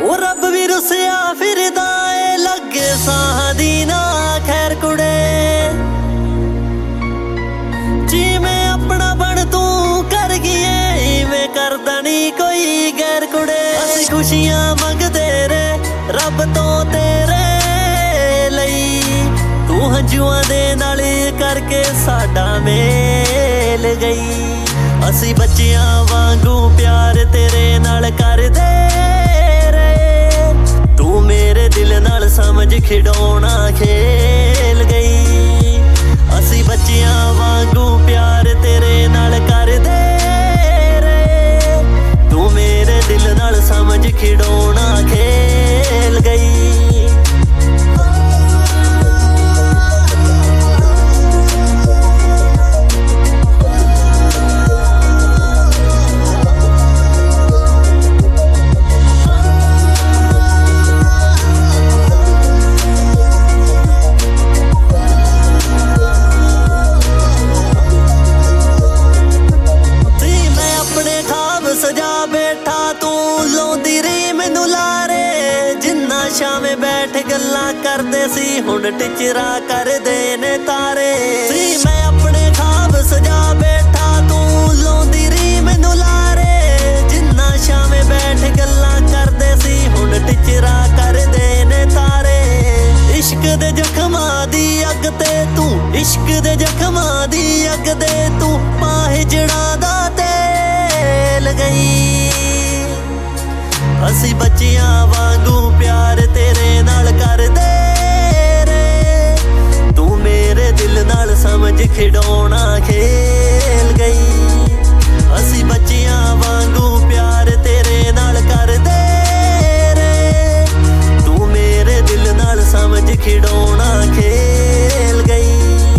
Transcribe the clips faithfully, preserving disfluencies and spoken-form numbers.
ओ रब भी रुसिया फिरदा ए लगे साह दी ना खैर कुड़े जिवें अपना बन तू कर गई इवें करदा नी कोई गैर कुड़े। असीं खुशियां मंगदे रे रब तो तेरे लई तू हंजुआं दे नाल करके साडा मेल गई। असीं बच्चियां वांगू प्यार तेरे नाल करदे रहे तू मेरे दिल नाल समझ खिडौना खेल गई। असीं बच्चियां वांगू प्यार तेरे नाल करदे रहे तू मेरे दिल नाल समझ खिडौना खेल गई। सजा बैठा तू लाउंदी रही मैनू लारे जिन्ना शामे बैठ गल्लां करदे सी हुण टिचरा करदे ने तारे। सी मैं अपने ख्वाब सजा बैठा तू लाउंदी रही मैनू लारे जिन्ना शामे बैठ गल्लां करदे सी हुण टिचरा करदे ने तारे। इश्क दे जख्मां दी अग ते तू इश्क दे जख्मां दी अग दे तू पाहिजड़ा दा तेल गई। असीं बच्चियां वांगू प्यार तेरे नाल करदे रे तू मेरे दिल नाल समझ खिडौना खेल गई। असीं बच्चियां वांगू प्यार तेरे नाल करदे रे तू मेरे दिल नाल समझ खिडौना खेल गई।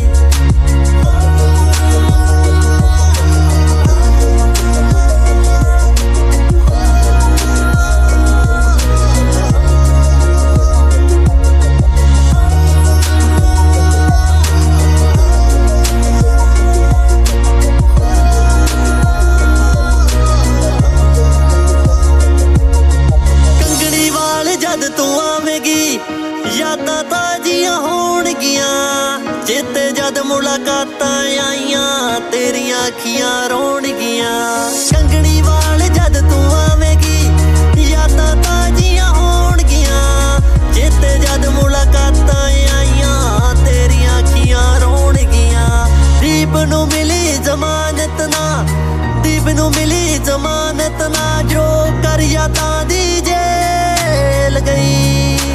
यादां ताजियां होणगियां चेते जद मुलाकातां आईयां तेरियां अखियां रोणगियां। कंगणी वाल जद तू आवेगी यादां ताजियां होणगियां चेते जद मुलाकातां आईयां तेरियां अखियां रोणगियां। दीप नू मिली जमानत ना दीप नू मिली जमानत ना जो कर यादां दी जेल गई।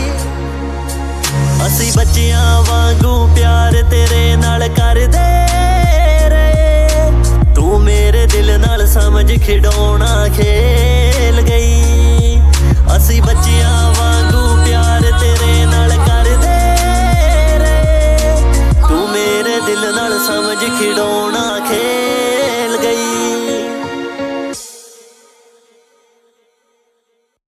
असीं बच्चियां वांगू प्यार तेरे नाल करदे रहे तू मेरे दिल नाल समझ खिडौना खेल गई। असीं बच्चियां वांगू प्यार तेरे नाल करदे रहे तू मेरे दिल नाल समझ खिडौना